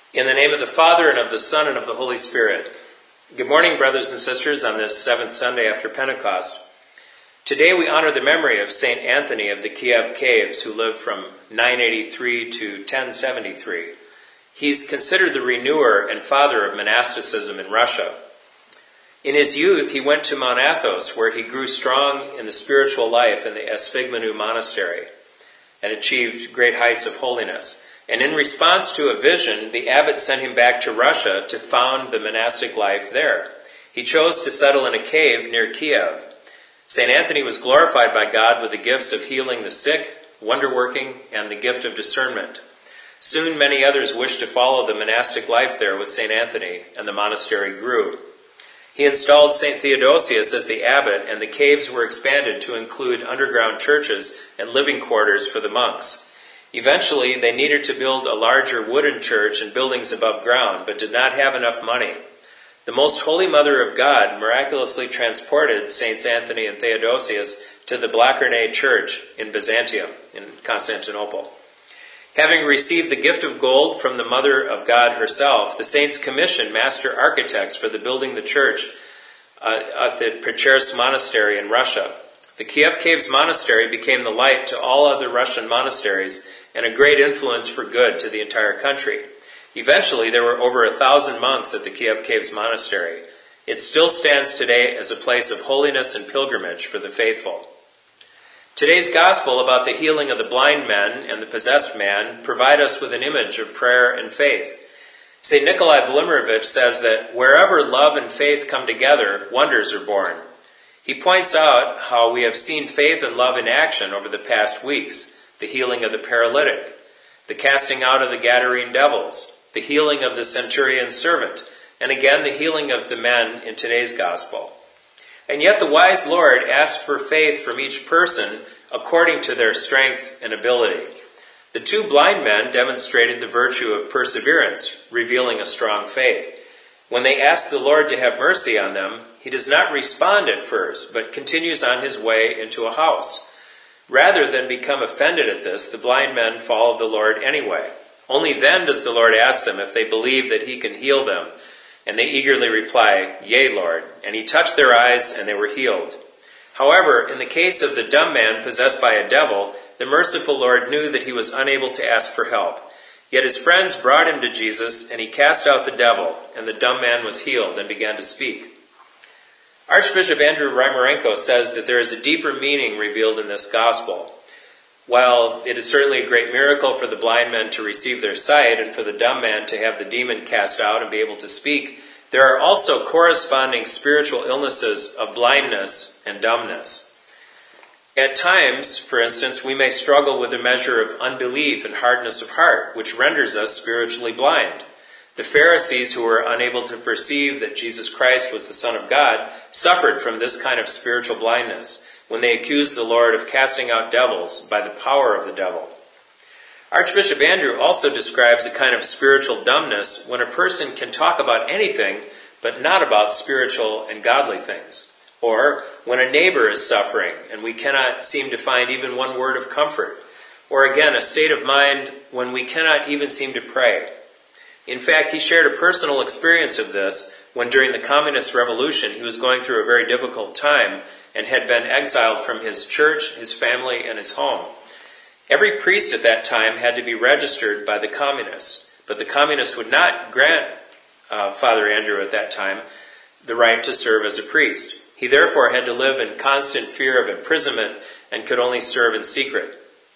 In the name of the Father, and of the Son, and of the Holy Spirit. Good morning, brothers and sisters, on this seventh Sunday after Pentecost. Today we honor the memory of St. Anthony of the Kiev Caves, who lived from 983 to 1073. He's considered the renewer and father of monasticism in Russia. In his youth, he went to Mount Athos, where he grew strong in the spiritual life in the Esphigmenou monastery and achieved great heights of holiness. And in response to a vision, the abbot sent him back to Russia to found the monastic life there. He chose to settle in a cave near Kiev. St. Anthony was glorified by God with the gifts of healing the sick, wonder-working, and the gift of discernment. Soon many others wished to follow the monastic life there with St. Anthony, and the monastery grew. He installed St. Theodosius as the abbot, and the caves were expanded to include underground churches and living quarters for the monks. Eventually, they needed to build a larger wooden church and buildings above ground, but did not have enough money. The Most Holy Mother of God miraculously transported Saints Anthony and Theodosius to the Blachernae Church in Byzantium, in Constantinople. Having received the gift of gold from the Mother of God herself, the saints commissioned master architects for the building the church at the Pechersk Monastery in Russia. The Kiev Caves Monastery became the light to all other Russian monasteries and a great influence for good to the entire country. Eventually, there were over 1,000 monks at the Kiev Caves Monastery. It still stands today as a place of holiness and pilgrimage for the faithful. Today's gospel about the healing of the blind men and the possessed man provide us with an image of prayer and faith. St. Nikolai Vladimirovich says that wherever love and faith come together, wonders are born. He points out how we have seen faith and love in action over the past weeks. The healing of the paralytic, the casting out of the Gadarene devils, the healing of the centurion's servant, and again the healing of the men in today's gospel. And yet the wise Lord asked for faith from each person according to their strength and ability. The two blind men demonstrated the virtue of perseverance, revealing a strong faith. When they asked the Lord to have mercy on them, he does not respond at first, but continues on his way into a house. Rather than become offended at this, the blind men follow the Lord anyway. Only then does the Lord ask them if they believe that he can heal them, and they eagerly reply, "Yea, Lord." And he touched their eyes, and they were healed. However, in the case of the dumb man possessed by a devil, the merciful Lord knew that he was unable to ask for help. Yet his friends brought him to Jesus, and he cast out the devil, and the dumb man was healed and began to speak. Archbishop Andrew Rymarenko says that there is a deeper meaning revealed in this gospel. While it is certainly a great miracle for the blind men to receive their sight and for the dumb man to have the demon cast out and be able to speak, there are also corresponding spiritual illnesses of blindness and dumbness. At times, for instance, we may struggle with a measure of unbelief and hardness of heart, which renders us spiritually blind. The Pharisees, who were unable to perceive that Jesus Christ was the Son of God, suffered from this kind of spiritual blindness when they accused the Lord of casting out devils by the power of the devil. Archbishop Andrew also describes a kind of spiritual dumbness when a person can talk about anything but not about spiritual and godly things. Or when a neighbor is suffering and we cannot seem to find even one word of comfort. Or again, a state of mind when we cannot even seem to pray. In fact, he shared a personal experience of this when during the Communist Revolution he was going through a very difficult time and had been exiled from his church, his family, and his home. Every priest at that time had to be registered by the communists, but the communists would not grant Father Andrew at that time the right to serve as a priest. He therefore had to live in constant fear of imprisonment and could only serve in secret.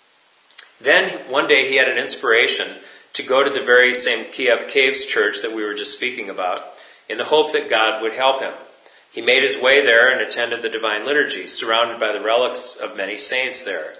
Then one day he had an inspiration to go to the very same Kiev Caves church that we were just speaking about, in the hope that God would help him. He made his way there and attended the Divine Liturgy, surrounded by the relics of many saints there.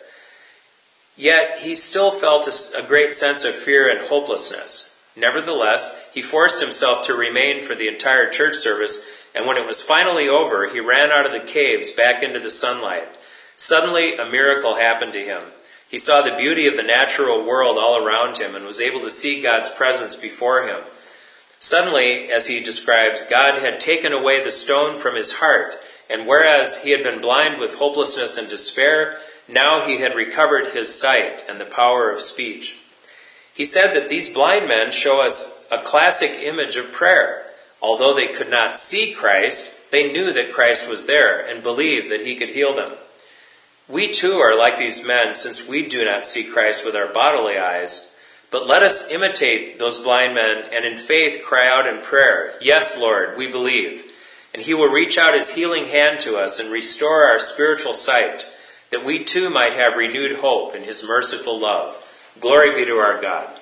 Yet he still felt a great sense of fear and hopelessness. Nevertheless, he forced himself to remain for the entire church service, and when it was finally over, he ran out of the caves back into the sunlight. Suddenly, a miracle happened to him. He saw the beauty of the natural world all around him and was able to see God's presence before him. Suddenly, as he describes, God had taken away the stone from his heart, and whereas he had been blind with hopelessness and despair, now he had recovered his sight and the power of speech. He said that these blind men show us a classic image of prayer. Although they could not see Christ, they knew that Christ was there and believed that he could heal them. We too are like these men, since we do not see Christ with our bodily eyes. But let us imitate those blind men and in faith cry out in prayer, "Yes, Lord, we believe." And he will reach out his healing hand to us and restore our spiritual sight, that we too might have renewed hope in his merciful love. Glory be to our God.